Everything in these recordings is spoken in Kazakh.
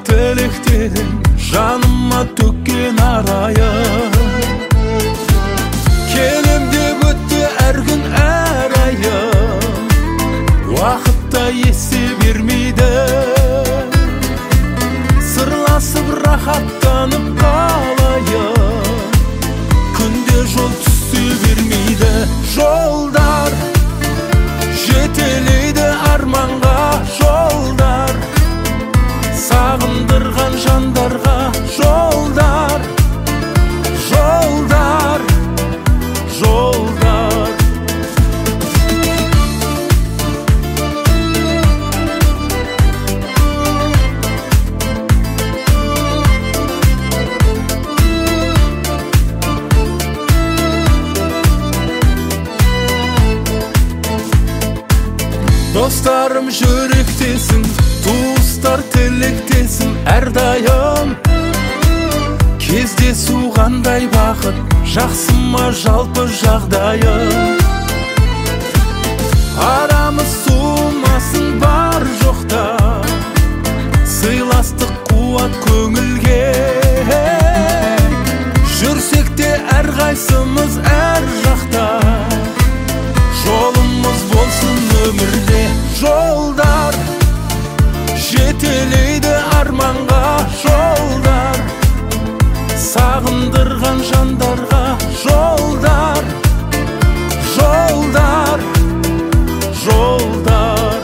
тілектерің жаныма төккен арайым. Келем деп өтті әр күн әр айым, уақытта есе бермейді. Сырласып рахаттанып қалайым, күнде жол түсе бермейді. Жолдар жетелейді арманға, жолдар сағындырған жандарға. Жолдар, жолдар, жолдар. Достарым жүректесін, туыстар тілектесін әрдайым. Кездесу қандай бақыт, жақсы ма жалпы жағдайым. Арамыз суымасын бар жоқта, сыйластық қуат көңілге. Жүрсек те әрқайсымыз әр жақта, жолымыз болсын өмірде. Жолдар жетелейді арманға, жолдар сағындырған жандарға. Жолдар, жолдар, жолдар,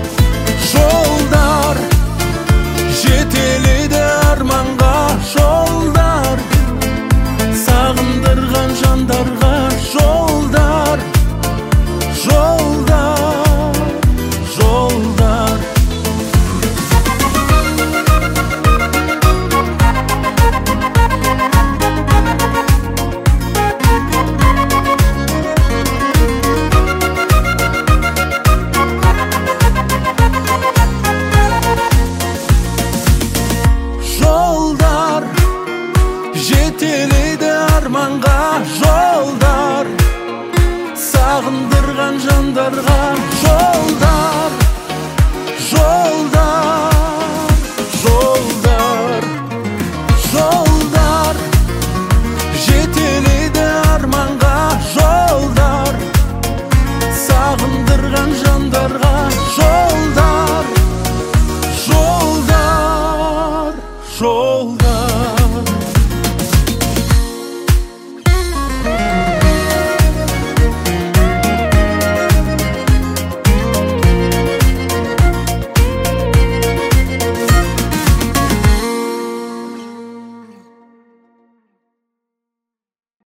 жолдар жетелейді арманға, жолдар сағындырған жандарға. Жолдар, жолдар, жолдар. Жолдар жетелейді арманға, жолдар сағындырған жандарға.